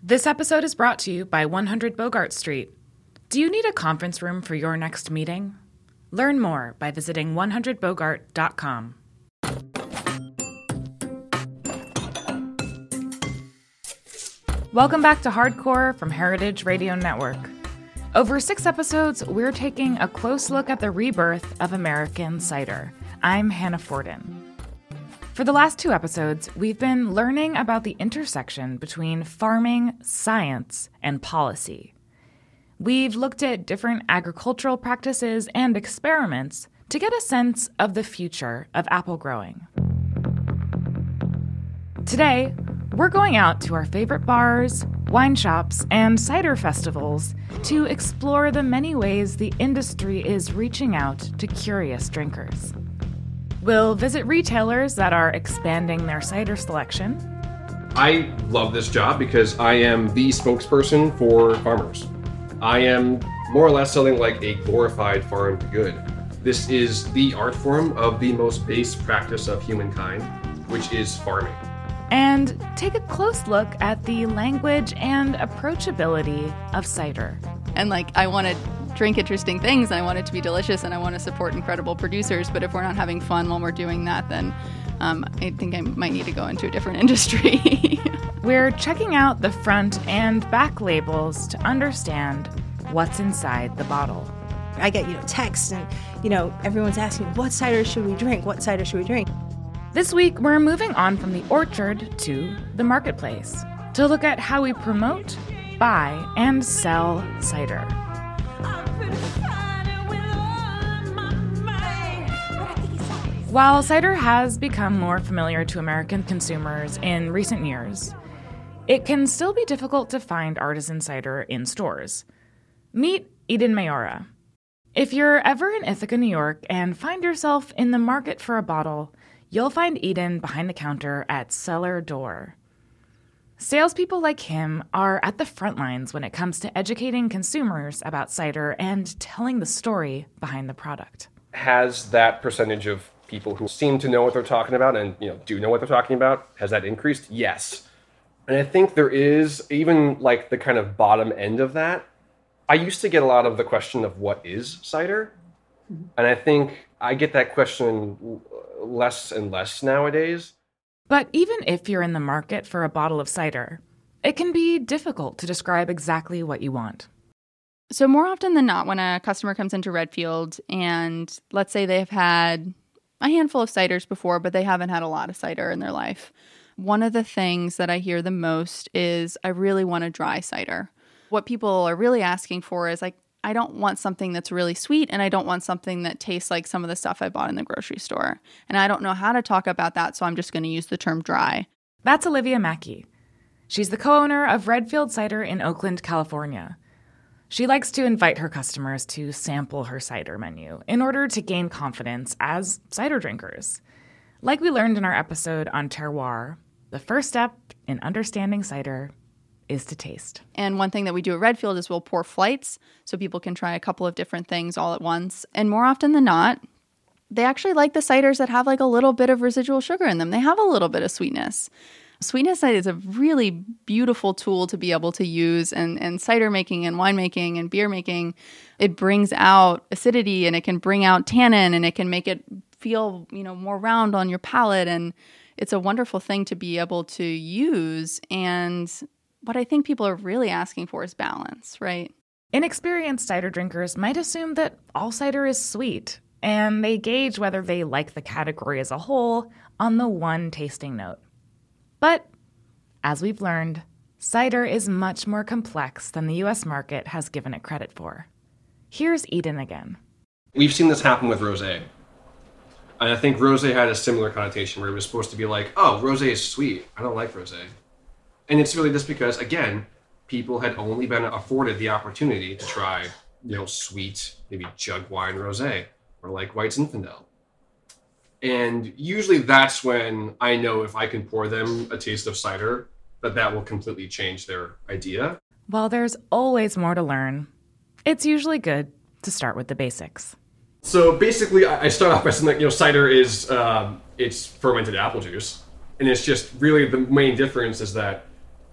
This episode is brought to you by 100 Bogart Street. Do you need a conference room for your next meeting? Learn more by visiting 100bogart.com. Welcome back to Hardcore from Heritage Radio Network. Over 6 episodes, we're taking a close look at the rebirth of American cider. I'm Hannah Forden. For the last 2 episodes, we've been learning about the intersection between farming, science, and policy. We've looked at different agricultural practices and experiments to get a sense of the future of apple growing. Today, we're going out to our favorite bars, wine shops, and cider festivals to explore the many ways the industry is reaching out to curious drinkers. We'll visit retailers that are expanding their cider selection. I love this job because I am the spokesperson for farmers. I am more or less selling like a glorified farm to good. This is the art form of the most base practice of humankind, which is farming. And take a close look at the language and approachability of cider. And I want to drink interesting things, and I want it to be delicious, and I want to support incredible producers. But if we're not having fun while we're doing that, then I think I might need to go into a different industry. We're checking out the front and back labels to understand what's inside the bottle. I get, texts and, everyone's asking, what cider should we drink? What cider should we drink? This week, we're moving on from the orchard to the marketplace to look at how we promote, buy, and sell cider. While cider has become more familiar to American consumers in recent years, it can still be difficult to find artisan cider in stores. Meet Eden Mayora. If you're ever in Ithaca, New York, and find yourself in the market for a bottle, you'll find Eden behind the counter at Cellar Door. Salespeople like him are at the front lines when it comes to educating consumers about cider and telling the story behind the product. Has that percentage of people who seem to know what they're talking about and do know what they're talking about, has that increased? Yes. And I think there is even the kind of bottom end of that. I used to get a lot of the question of what is cider? And I think I get that question less and less nowadays. But even if you're in the market for a bottle of cider, it can be difficult to describe exactly what you want. So more often than not, when a customer comes into Redfield and let's say they've had a handful of ciders before, but they haven't had a lot of cider in their life, one of the things that I hear the most is, I really want a dry cider. What people are really asking for is I don't want something that's really sweet, and I don't want something that tastes like some of the stuff I bought in the grocery store. And I don't know how to talk about that, so I'm just going to use the term dry. That's Olivia Mackey. She's the co-owner of Redfield Cider in Oakland, California. She likes to invite her customers to sample her cider menu in order to gain confidence as cider drinkers. Like we learned in our episode on terroir, the first step in understanding cider is to taste. And one thing that we do at Redfield is we'll pour flights so people can try a couple of different things all at once. And more often than not, they actually like the ciders that have a little bit of residual sugar in them. They have a little bit of sweetness. Sweetness is a really beautiful tool to be able to use, and cider making and winemaking and beer making, it brings out acidity and it can bring out tannin and it can make it feel, more round on your palate. And it's a wonderful thing to be able to use. And what I think people are really asking for is balance, right? Inexperienced cider drinkers might assume that all cider is sweet, and they gauge whether they like the category as a whole on the one tasting note. But, as we've learned, cider is much more complex than the U.S. market has given it credit for. Here's Eden again. We've seen this happen with rosé. And I think rosé had a similar connotation where it was supposed to be rosé is sweet. I don't like rosé. And it's really just because, again, people had only been afforded the opportunity to try, sweet, maybe jug wine rosé or White Zinfandel. And usually that's when I know if I can pour them a taste of cider, that will completely change their idea. While there's always more to learn, it's usually good to start with the basics. So basically, I start off by saying that, cider is, it's fermented apple juice. And it's just really the main difference is that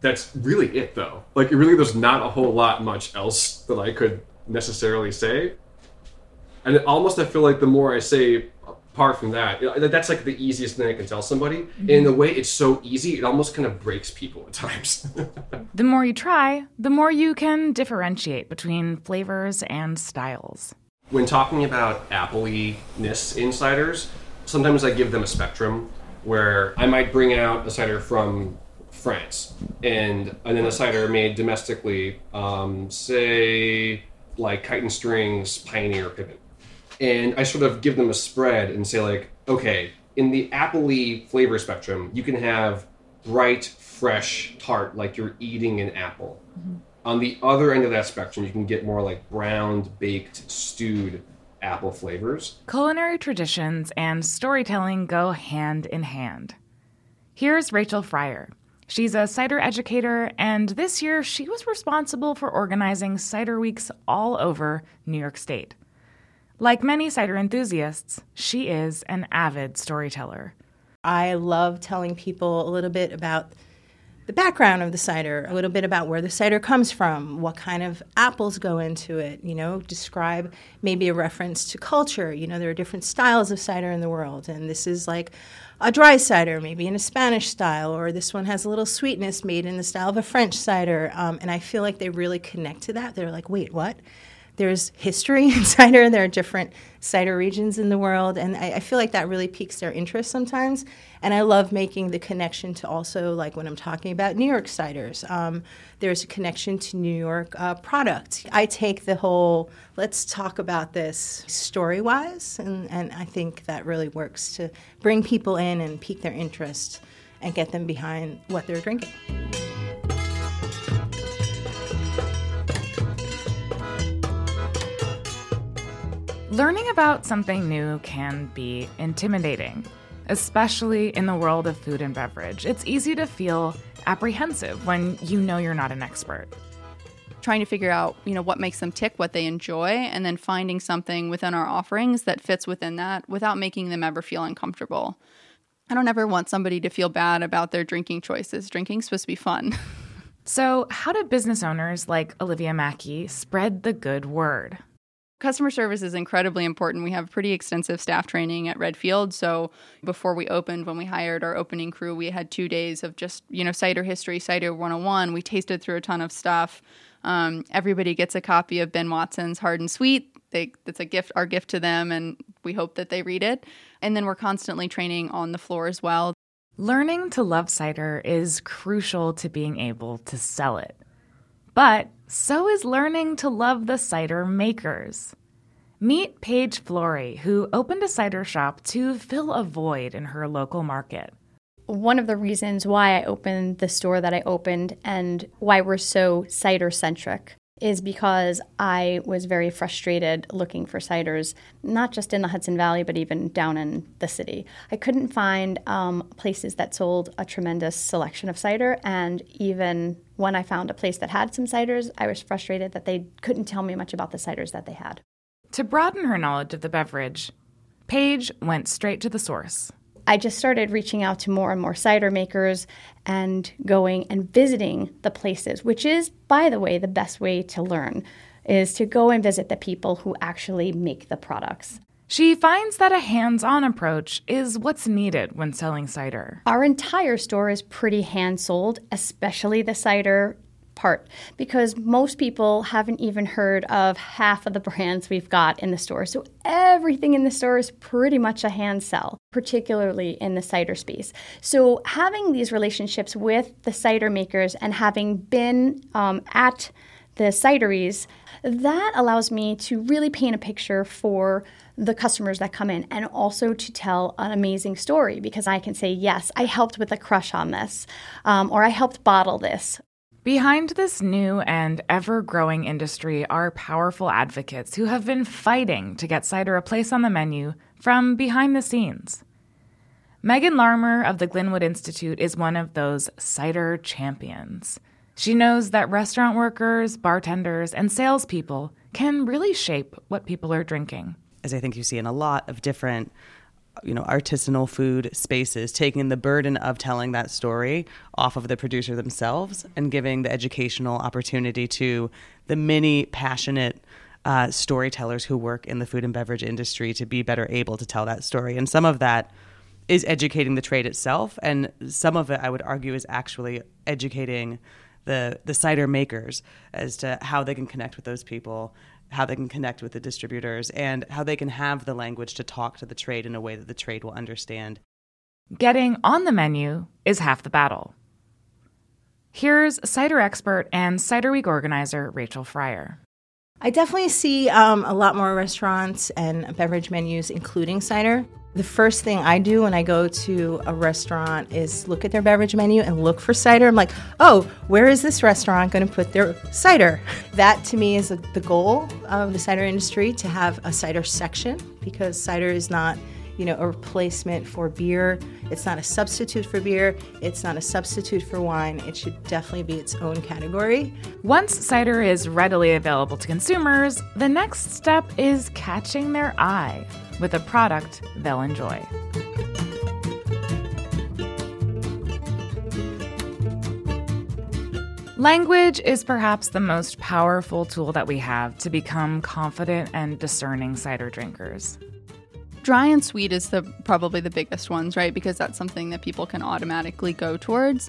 That's really it, though. Like, really, there's not a whole lot much else that I could necessarily say. And almost I feel like the more I say, apart from that, that's like the easiest thing I can tell somebody. Mm-hmm. And in a way, it's so easy, it almost kind of breaks people at times. The more you try, the more you can differentiate between flavors and styles. When talking about apple-y-ness in ciders, sometimes I give them a spectrum where I might bring out a cider from France and then a cider made domestically, say like Kite and Strings, Pioneer, Pippin. And I sort of give them a spread and say like, okay, in the apple-y flavor spectrum, you can have bright, fresh, tart, like you're eating an apple. Mm-hmm. On the other end of that spectrum, you can get more like browned, baked, stewed apple flavors. Culinary traditions and storytelling go hand in hand. Here's Rachel Fryer. She's a cider educator, and this year she was responsible for organizing cider weeks all over New York State. Like many cider enthusiasts, she is an avid storyteller. I love telling people a little bit about the background of the cider, a little bit about where the cider comes from, what kind of apples go into it, describe maybe a reference to culture. There are different styles of cider in the world, and this is like a dry cider, maybe in a Spanish style, or this one has a little sweetness made in the style of a French cider. And I feel like they really connect to that. They're like, wait, what? There's history in cider. There are different cider regions in the world. And I feel like that really piques their interest sometimes. And I love making the connection to also, like when I'm talking about New York ciders, there's a connection to New York product. I take the whole, let's talk about this story-wise. And I think that really works to bring people in and pique their interest and get them behind what they're drinking. Learning about something new can be intimidating, especially in the world of food and beverage. It's easy to feel apprehensive when you know you're not an expert. Trying to figure out, what makes them tick, what they enjoy, and then finding something within our offerings that fits within that without making them ever feel uncomfortable. I don't ever want somebody to feel bad about their drinking choices. Drinking's supposed to be fun. So how do business owners like Olivia Mackey spread the good word? Customer service is incredibly important. We have pretty extensive staff training at Redfield. So before we opened, when we hired our opening crew, we had 2 days of just, cider history, cider 101. We tasted through a ton of stuff. Everybody gets a copy of Ben Watson's Hard and Sweet. That's a gift, our gift to them, and we hope that they read it. And then we're constantly training on the floor as well. Learning to love cider is crucial to being able to sell it. But so is learning to love the cider makers. Meet Paige Flory, who opened a cider shop to fill a void in her local market. One of the reasons why I opened the store that I opened and why we're so cider-centric is because I was very frustrated looking for ciders, not just in the Hudson Valley, but even down in the city. I couldn't find places that sold a tremendous selection of cider, and even when I found a place that had some ciders, I was frustrated that they couldn't tell me much about the ciders that they had. To broaden her knowledge of the beverage, Paige went straight to the source. I just started reaching out to more and more cider makers and going and visiting the places, which is, by the way, the best way to learn, is to go and visit the people who actually make the products. She finds that a hands-on approach is what's needed when selling cider. Our entire store is pretty hand-sold, especially the cider part, because most people haven't even heard of half of the brands we've got in the store. So everything in the store is pretty much a hand sell, particularly in the cider space. So having these relationships with the cider makers and having been at the cideries, that allows me to really paint a picture for the customers that come in, and also to tell an amazing story, because I can say, yes, I helped with the crush on this, or I helped bottle this. Behind this new and ever-growing industry are powerful advocates who have been fighting to get cider a place on the menu from behind the scenes. Megan Larmer of the Glenwood Institute is one of those cider champions. She knows that restaurant workers, bartenders, and salespeople can really shape what people are drinking. As I think you see in a lot of different artisanal food spaces, taking the burden of telling that story off of the producer themselves and giving the educational opportunity to the many passionate storytellers who work in the food and beverage industry to be better able to tell that story. And some of that is educating the trade itself, and some of it, I would argue, is actually educating the cider makers as to how they can connect with those people, how they can connect with the distributors, and how they can have the language to talk to the trade in a way that the trade will understand. Getting on the menu is half the battle. Here's cider expert and Cider Week organizer Rachel Fryer. I definitely see a lot more restaurants and beverage menus including cider. The first thing I do when I go to a restaurant is look at their beverage menu and look for cider. I'm like, oh, where is this restaurant going to put their cider? That to me is the goal of the cider industry, to have a cider section, because cider is not, a replacement for beer. It's not a substitute for beer. It's not a substitute for wine. It should definitely be its own category. Once cider is readily available to consumers, the next step is catching their eye with a product they'll enjoy. Language is perhaps the most powerful tool that we have to become confident and discerning cider drinkers. Dry and sweet is probably the biggest ones, right? Because that's something that people can automatically go towards.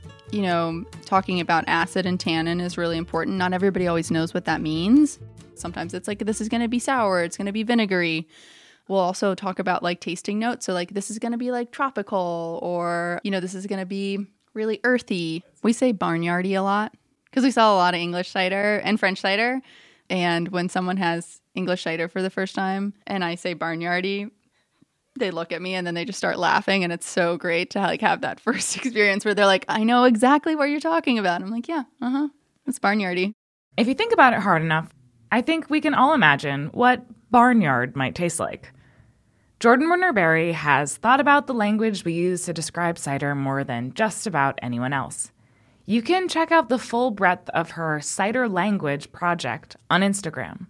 Talking about acid and tannin is really important. Not everybody always knows what that means. Sometimes it's like, this is going to be sour, it's going to be vinegary. We'll also talk about tasting notes. So this is going to be tropical, or, this is going to be really earthy. We say barnyardy a lot because we sell a lot of English cider and French cider. And when someone has English cider for the first time and I say barnyardy, they look at me and then they just start laughing. And it's so great to have that first experience where they're like, I know exactly what you're talking about. I'm like, yeah, it's barnyardy. If you think about it hard enough, I think we can all imagine what barnyard might taste like. Jordan Werner-Berry has thought about the language we use to describe cider more than just about anyone else. You can check out the full breadth of her Cider Language project on Instagram.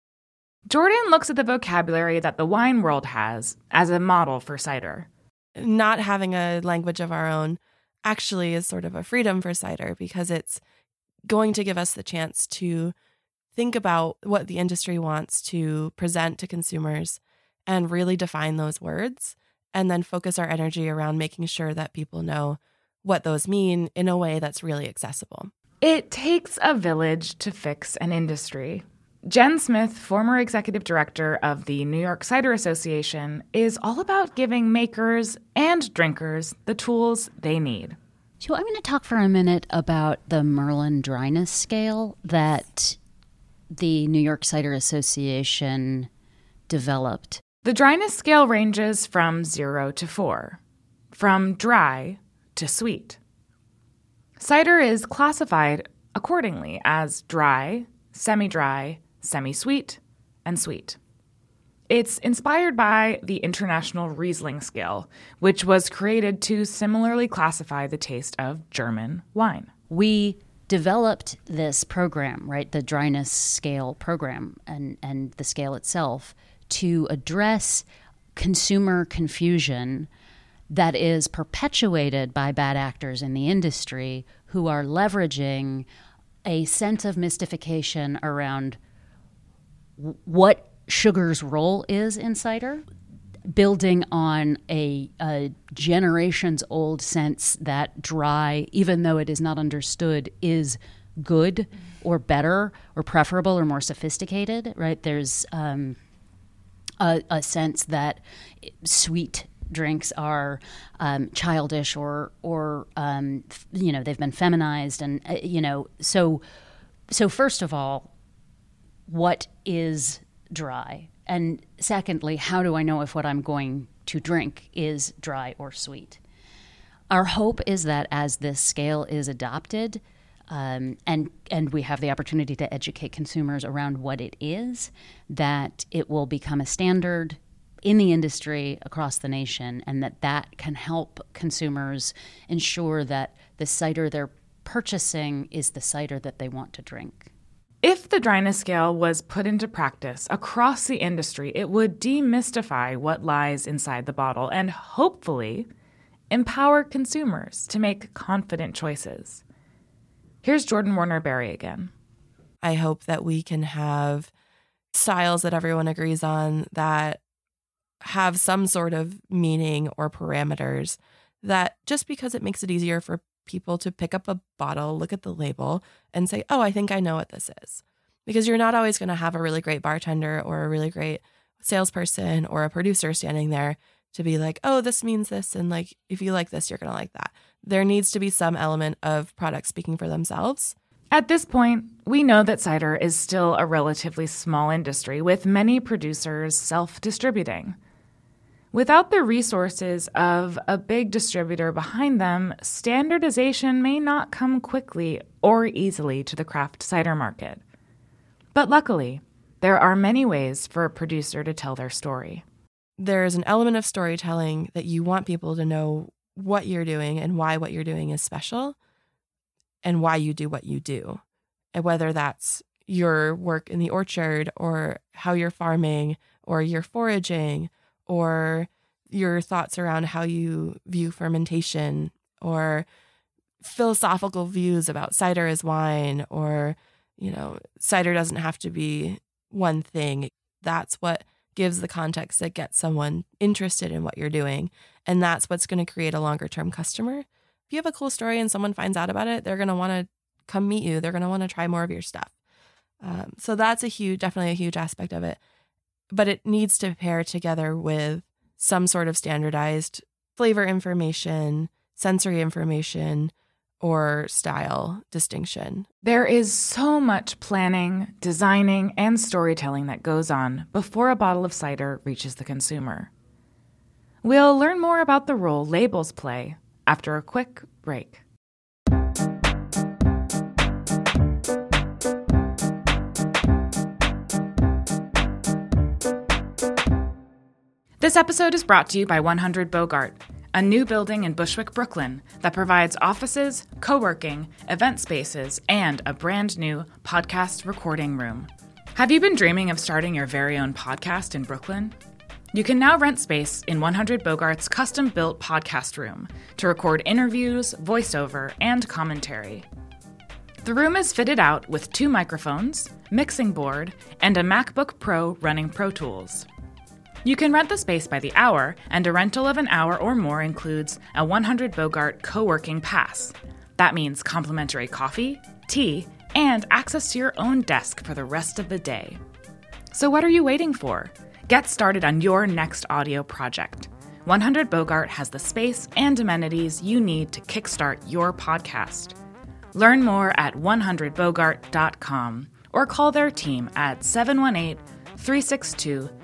Jordan looks at the vocabulary that the wine world has as a model for cider. Not having a language of our own actually is sort of a freedom for cider, because it's going to give us the chance to think about what the industry wants to present to consumers and really define those words, and then focus our energy around making sure that people know what those mean in a way that's really accessible. It takes a village to fix an industry. Jen Smith, former executive director of the New York Cider Association, is all about giving makers and drinkers the tools they need. So I'm going to talk for a minute about the Merlin dryness scale that the New York Cider Association developed. The dryness scale ranges from 0 to 4, from dry to sweet. Cider is classified accordingly as dry, semi-dry, semi-sweet, and sweet. It's inspired by the International Riesling Scale, which was created to similarly classify the taste of German wine. We developed this program, right, the dryness scale program and the scale itself, to address consumer confusion that is perpetuated by bad actors in the industry who are leveraging a sense of mystification around what sugar's role is in cider, building on a generations-old sense that dry, even though it is not understood, is good or better or preferable or more sophisticated, right? There's a sense that sweet drinks are childish or they've been feminized, and so first of all, what is dry? And secondly, how do I know if what I'm going to drink is dry or sweet? Our hope is that as this scale is adopted, and we have the opportunity to educate consumers around what it is, that it will become a standard in the industry across the nation, and that can help consumers ensure that the cider they're purchasing is the cider that they want to drink. If the dryness scale was put into practice across the industry, it would demystify what lies inside the bottle and hopefully empower consumers to make confident choices. Here's Jordan Warner Berry again. I hope that we can have styles that everyone agrees on that have some sort of meaning or parameters, that just because it makes it easier for people to pick up a bottle, look at the label, and say, oh, I think I know what this is. Because you're not always going to have a really great bartender or a really great salesperson or a producer standing there to be like, oh, this means this. And like, if you like this, you're going to like that. There needs to be some element of product speaking for themselves. At this point, we know that cider is still a relatively small industry with many producers self-distributing. Without the resources of a big distributor behind them, standardization may not come quickly or easily to the craft cider market. But luckily, there are many ways for a producer to tell their story. There is an element of storytelling that you want people to know what you're doing and why what you're doing is special and why you do what you do. And whether that's your work in the orchard or how you're farming or you're foraging or your thoughts around how you view fermentation or philosophical views about cider as wine, or, you know, cider doesn't have to be one thing. That's what gives the context that gets someone interested in what you're doing. And that's what's going to create a longer term customer. If you have a cool story and someone finds out about it, they're going to want to come meet you. They're going to want to try more of your stuff. So that's definitely a huge aspect of it. But it needs to pair together with some sort of standardized flavor information, sensory information, or style distinction. There is so much planning, designing, and storytelling that goes on before a bottle of cider reaches the consumer. We'll learn more about the role labels play after a quick break. This episode is brought to you by 100 Bogart, a new building in Bushwick, Brooklyn that provides offices, co-working, event spaces, and a brand new podcast recording room. Have you been dreaming of starting your very own podcast in Brooklyn? You can now rent space in 100 Bogart's custom-built podcast room to record interviews, voiceover, and commentary. The room is fitted out with 2 microphones, mixing board, and a MacBook Pro running Pro Tools. You can rent the space by the hour, and a rental of an hour or more includes a 100 Bogart co-working pass. That means complimentary coffee, tea, and access to your own desk for the rest of the day. So what are you waiting for? Get started on your next audio project. 100 Bogart has the space and amenities you need to kickstart your podcast. Learn more at 100bogart.com or call their team at 718-362-3539.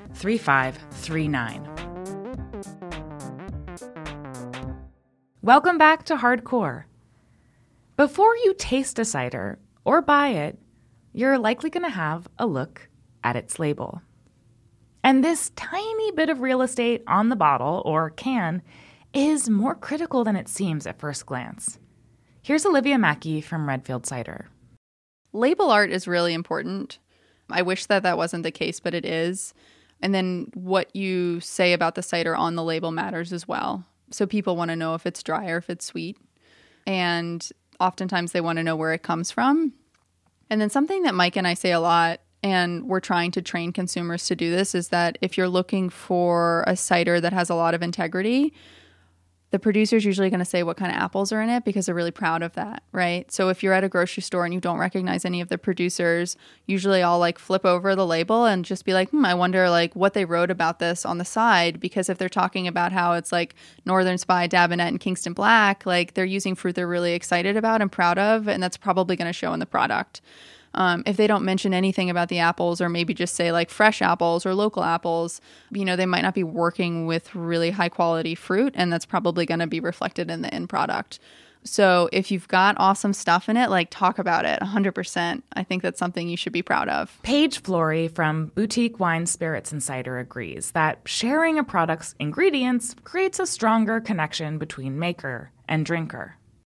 Welcome back to Hardcore. Before you taste a cider or buy it, you're likely going to have a look at its label. And this tiny bit of real estate on the bottle or can is more critical than it seems at first glance. Here's Olivia Mackey from Redfield Cider. Label art is really important. I wish that wasn't the case, but it is. And then what you say about the cider on the label matters as well. So people want to know if it's dry or if it's sweet. And oftentimes they want to know where it comes from. And then something that Mike and I say a lot, and we're trying to train consumers to do this, is that if you're looking for a cider that has a lot of integrity, the producer's usually going to say what kind of apples are in it because they're really proud of that, right? So if you're at a grocery store and you don't recognize any of the producers, usually I'll like flip over the label and just be like, I wonder like what they wrote about this on the side, because if they're talking about how it's like Northern Spy, Dabinet, and Kingston Black, like they're using fruit they're really excited about and proud of, and that's probably going to show in the product. If they don't mention anything about the apples, or maybe just say like fresh apples or local apples, you know, they might not be working with really high quality fruit, and that's probably going to be reflected in the end product. So if you've got awesome stuff in it, like talk about it 100%. I think that's something you should be proud of. Paige Flory from Boutique Wine, Spirits, and Cider agrees that sharing a product's ingredients creates a stronger connection between maker and drinker.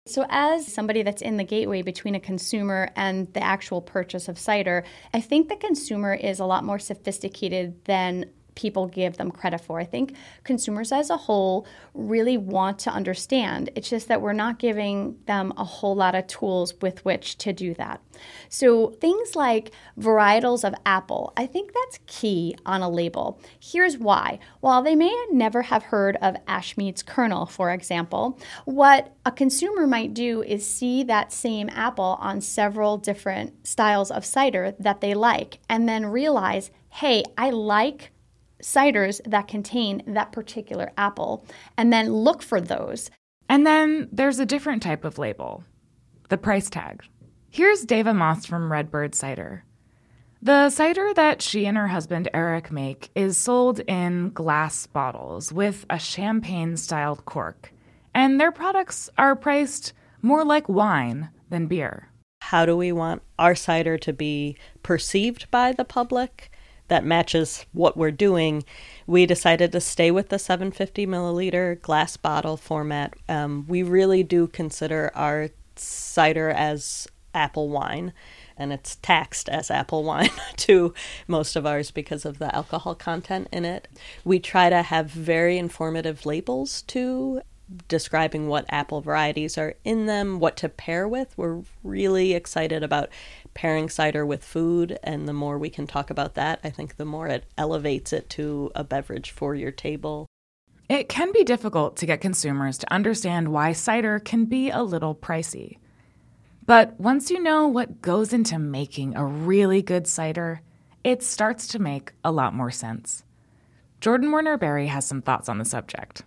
So as somebody that's in the gateway between a consumer and the actual purchase of cider, I think the consumer is a lot more sophisticated than people give them credit for. I think consumers as a whole really want to understand. It's just that we're not giving them a whole lot of tools with which to do that. So things like varietals of apple, I think that's key on a label. Here's why. While they may never have heard of Ashmead's kernel, for example, what a consumer might do is see that same apple on several different styles of cider that they like, and then realize, hey, I like ciders that contain that particular apple, and then look for those. And then there's a different type of label, the price tag. Here's Deva Moss from Redbird Cider. The cider that she and her husband Eric make is sold in glass bottles with a champagne-styled cork, and their products are priced more like wine than beer. How do we want our cider to be perceived by the public that matches what we're doing? We decided to stay with the 750 milliliter glass bottle format. We really do consider our cider as apple wine, and it's taxed as apple wine to most of ours because of the alcohol content in it. We try to have very informative labels too, describing what apple varieties are in them, what to pair with. We're really excited about pairing cider with food, and the more we can talk about that, I think the more it elevates it to a beverage for your table. It can be difficult to get consumers to understand why cider can be a little pricey. But once you know what goes into making a really good cider, it starts to make a lot more sense. Jordan Werner-Berry has some thoughts on the subject.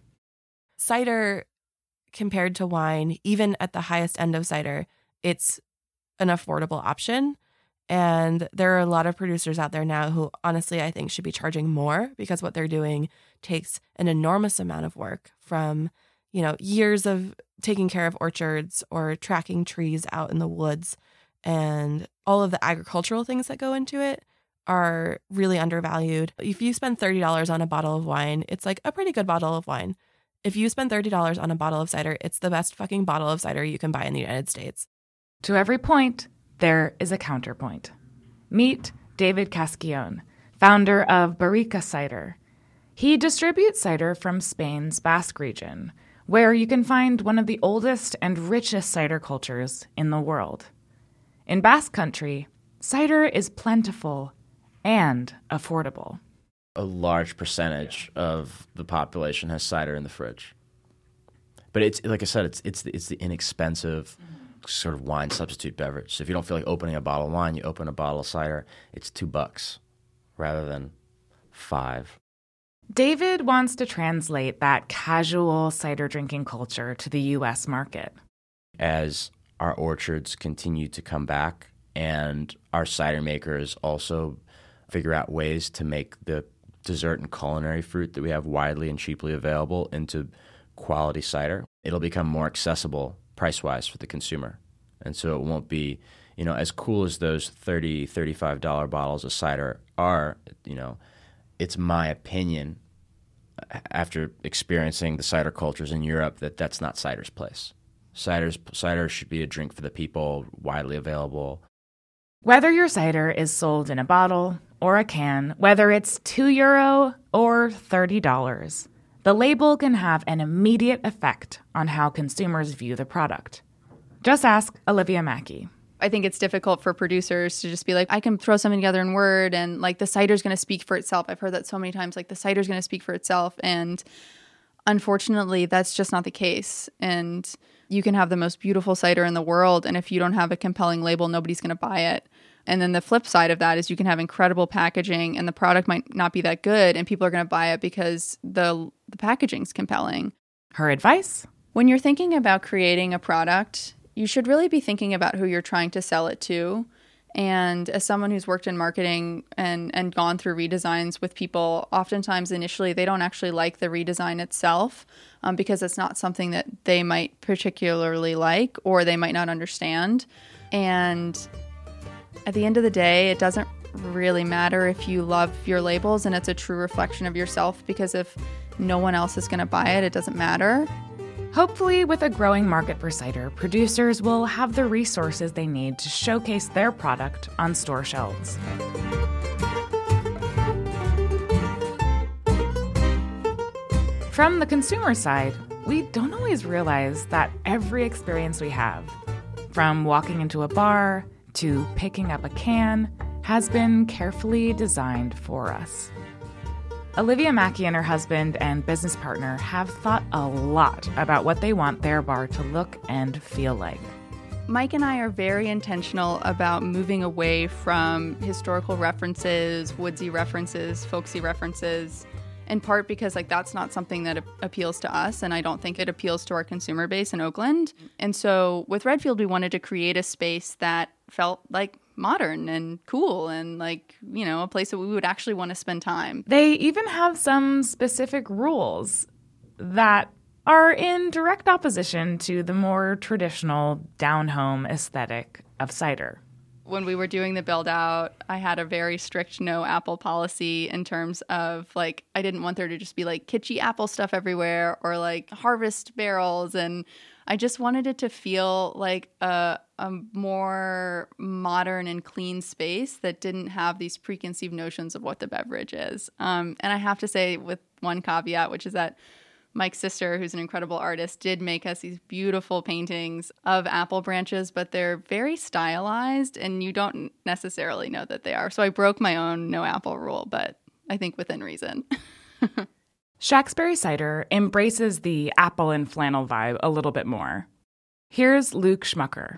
Cider, compared to wine, even at the highest end of cider, it's an affordable option. And there are a lot of producers out there now who honestly I think should be charging more, because what they're doing takes an enormous amount of work from, years of taking care of orchards or tracking trees out in the woods, and all of the agricultural things that go into it are really undervalued. If you spend $30 on a bottle of wine, it's like a pretty good bottle of wine. If you spend $30 on a bottle of cider, it's the best fucking bottle of cider you can buy in the United States. To every point, there is a counterpoint. Meet David Casquillon, founder of Barrica Cider. He distributes cider from Spain's Basque region, where you can find one of the oldest and richest cider cultures in the world. In Basque Country, cider is plentiful and affordable. A large percentage of the population has cider in the fridge. But it's, like I said, it's the inexpensive sort of wine substitute beverage. So if you don't feel like opening a bottle of wine, you open a bottle of cider, it's $2 rather than $5. David wants to translate that casual cider drinking culture to the U.S. market. As our orchards continue to come back and our cider makers also figure out ways to make the dessert and culinary fruit that we have widely and cheaply available into quality cider, it'll become more accessible price-wise for the consumer. And so it won't be, as cool as those $30, $35 bottles of cider are, it's my opinion, after experiencing the cider cultures in Europe, that's not cider's place. Cider should be a drink for the people, widely available. Whether your cider is sold in a bottle or a can, whether it's €2 or $30, the label can have an immediate effect on how consumers view the product. Just ask Olivia Mackey. I think it's difficult for producers to just be like, I can throw something together in Word and the cider's going to speak for itself. I've heard that so many times, the cider's going to speak for itself. And unfortunately, that's just not the case. And you can have the most beautiful cider in the world, and if you don't have a compelling label, nobody's going to buy it. And then the flip side of that is you can have incredible packaging and the product might not be that good, and people are going to buy it because the packaging's compelling. Her advice? When you're thinking about creating a product, you should really be thinking about who you're trying to sell it to. And as someone who's worked in marketing and gone through redesigns with people, oftentimes initially they don't actually like the redesign itself because it's not something that they might particularly like or they might not understand. And at the end of the day, it doesn't really matter if you love your labels and it's a true reflection of yourself, because if no one else is going to buy it, it doesn't matter. Hopefully, with a growing market for cider, producers will have the resources they need to showcase their product on store shelves. From the consumer side, we don't always realize that every experience we have, from walking into a bar to picking up a can, has been carefully designed for us. Olivia Mackey and her husband and business partner have thought a lot about what they want their bar to look and feel like. Mike and I are very intentional about moving away from historical references, woodsy references, folksy references, in part because that's not something that appeals to us, and I don't think it appeals to our consumer base in Oakland. And so with Redfield, we wanted to create a space that felt modern and cool and a place that we would actually want to spend time. They even have some specific rules that are in direct opposition to the more traditional down-home aesthetic of cider. When we were doing the build out, I had a very strict no apple policy in terms of I didn't want there to just be kitschy apple stuff everywhere or harvest barrels. And I just wanted it to feel like a more modern and clean space that didn't have these preconceived notions of what the beverage is. And I have to say, with one caveat, which is that Mike's sister, who's an incredible artist, did make us these beautiful paintings of apple branches, but they're very stylized and you don't necessarily know that they are. So I broke my own no apple rule, but I think within reason. Shacksbury Cider embraces the apple and flannel vibe a little bit more. Here's Luke Schmucker.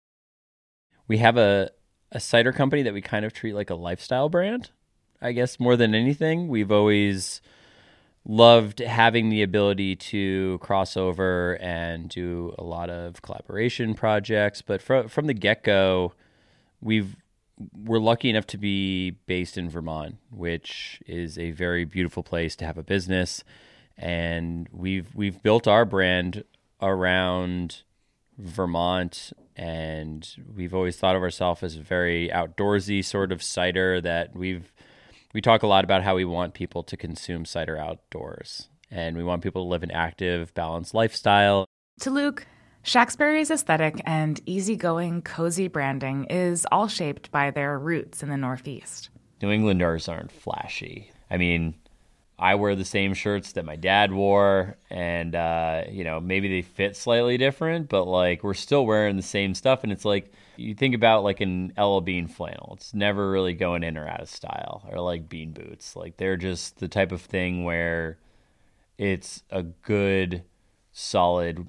We have a cider company that we kind of treat like a lifestyle brand, I guess, more than anything. We've always loved having the ability to cross over and do a lot of collaboration projects. But from the get-go, we're lucky enough to be based in Vermont, which is a very beautiful place to have a business. And we've built our brand around Vermont, and we've always thought of ourselves as a very outdoorsy sort of cider that we talk a lot about how we want people to consume cider outdoors, and we want people to live an active, balanced lifestyle. To Luke, Shacksbury's aesthetic and easygoing, cozy branding is all shaped by their roots in the Northeast. New Englanders aren't flashy. I mean, I wear the same shirts that my dad wore, and maybe they fit slightly different, but we're still wearing the same stuff. And it's you think about an LL Bean flannel. It's never really going in or out of style, or bean boots. They're just the type of thing where it's a good, solid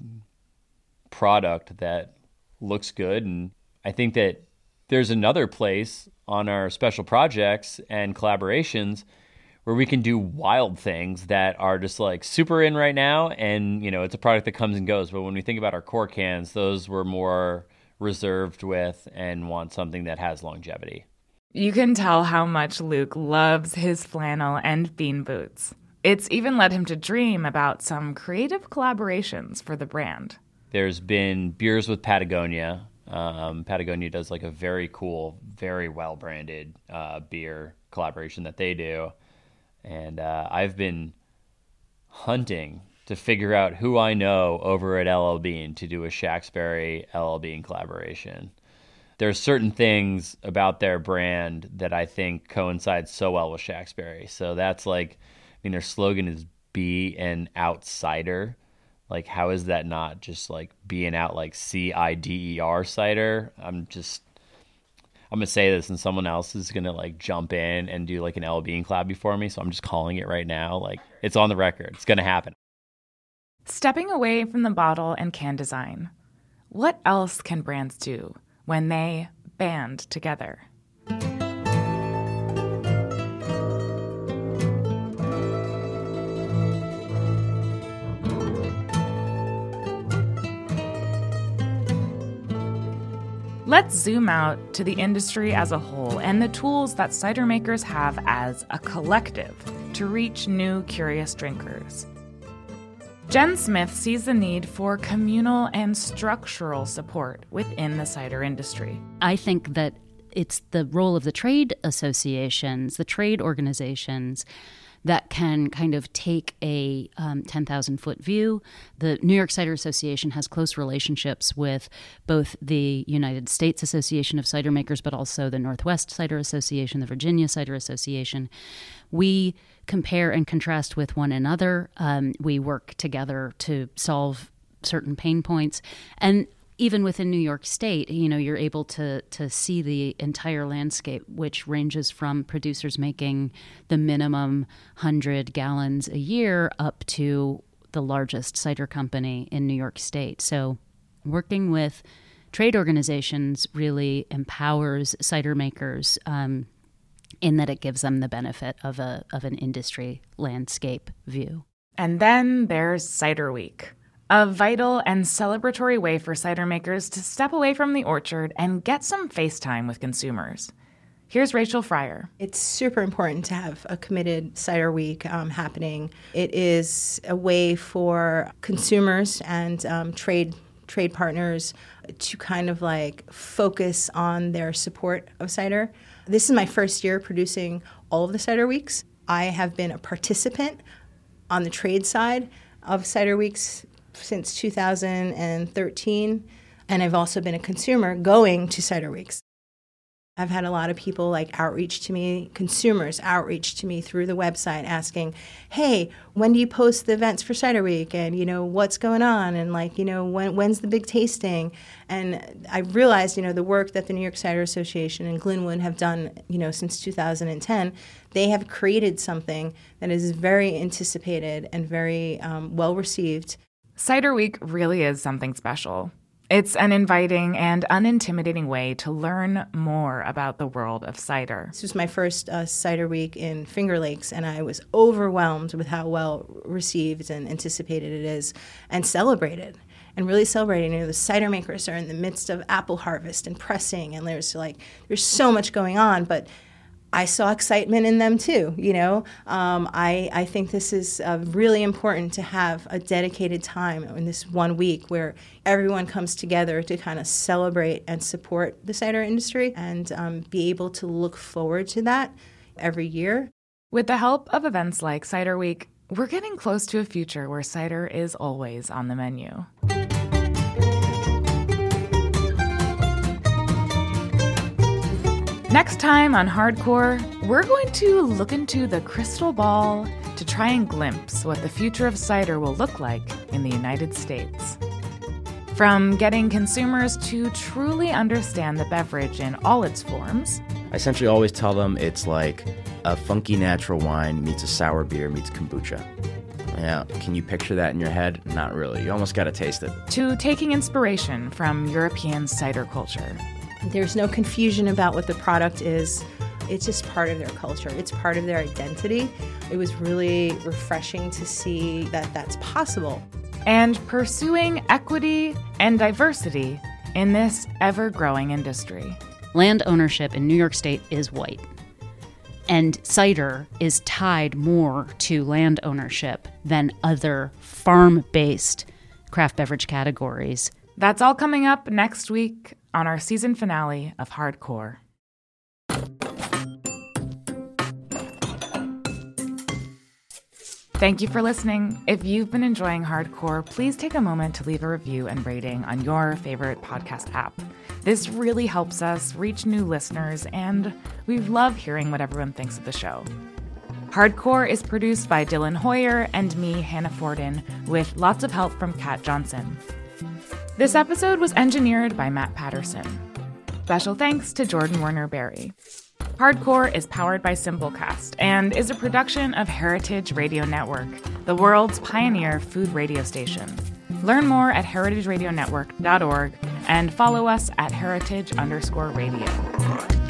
product that looks good. And I think that there's another place on our special projects and collaborations where we can do wild things that are just super in right now. And, it's a product that comes and goes. But when we think about our core cans, those were more reserved with and want something that has longevity. You can tell how much Luke loves his flannel and bean boots. It's even led him to dream about some creative collaborations for the brand. There's been beers with Patagonia. Patagonia does a very cool, very well-branded beer collaboration that they do. And I've been hunting to figure out who I know over at LL Bean to do a Shacksbury LL Bean collaboration. There's certain things about their brand that I think coincide so well with Shacksbury. So that's their slogan is "Be an Outsider." How is that not just being out CIDER cider? I'm going to say this and someone else is going to jump in and do an LL Bean collab before me. So I'm just calling it right now. It's on the record. It's going to happen. Stepping away from the bottle and can design, what else can brands do when they band together? Let's zoom out to the industry as a whole and the tools that cider makers have as a collective to reach new, curious drinkers. Jen Smith sees the need for communal and structural support within the cider industry. I think that it's the role of the trade associations, the trade organizations, that can kind of take a 10,000-foot view. The New York Cider Association has close relationships with both the United States Association of Cider Makers, but also the Northwest Cider Association, the Virginia Cider Association. We compare and contrast with one another. We work together to solve certain pain points. And even within New York State, you're able to see the entire landscape, which ranges from producers making the minimum 100 gallons a year up to the largest cider company in New York State. So working with trade organizations really empowers cider makers in that it gives them the benefit of an industry landscape view. And then there's Cider Week, a vital and celebratory way for cider makers to step away from the orchard and get some face time with consumers. Here's Rachel Fryer. It's super important to have a committed Cider Week happening. It is a way for consumers and trade partners to kind of like focus on their support of cider. This is my first year producing all of the Cider Weeks. I have been a participant on the trade side of Cider Weeks since 2013, and I've also been a consumer going to Cider Weeks. I've had a lot of people consumers outreach to me through the website asking, hey, when do you post the events for Cider Week? And, what's going on? And, when's the big tasting? And I realized, the work that the New York Cider Association and Glenwood have done, since 2010, they have created something that is very anticipated and very well received. Cider Week really is something special. It's an inviting and unintimidating way to learn more about the world of cider. This was my first Cider Week in Finger Lakes, and I was overwhelmed with how well received and anticipated it is, and celebrated. And really celebrating. The cider makers are in the midst of apple harvest and pressing, and there's so much going on, but I saw excitement in them too, I think this is really important to have a dedicated time in this 1 week where everyone comes together to kind of celebrate and support the cider industry and be able to look forward to that every year. With the help of events like Cider Week, we're getting close to a future where cider is always on the menu. Next time on Hardcore, we're going to look into the crystal ball to try and glimpse what the future of cider will look like in the United States. From getting consumers to truly understand the beverage in all its forms. I essentially always tell them it's like a funky natural wine meets a sour beer meets kombucha. Yeah, can you picture that in your head? Not really. You almost got to taste it. To taking inspiration from European cider culture. There's no confusion about what the product is. It's just part of their culture. It's part of their identity. It was really refreshing to see that that's possible. And pursuing equity and diversity in this ever-growing industry. Land ownership in New York State is white. And cider is tied more to land ownership than other farm-based craft beverage categories. That's all coming up next week on our season finale of Hardcore. Thank you for listening. If you've been enjoying Hardcore, please take a moment to leave a review and rating on your favorite podcast app. This really helps us reach new listeners, and we love hearing what everyone thinks of the show. Hardcore is produced by Dylan Hoyer and me, Hannah Forden, with lots of help from Kat Johnson. This episode was engineered by Matt Patterson. Special thanks to Jordan Werner Berry. Hardcore is powered by Simplecast and is a production of Heritage Radio Network, the world's pioneer food radio station. Learn more at heritageradionetwork.org and follow us at heritage_radio.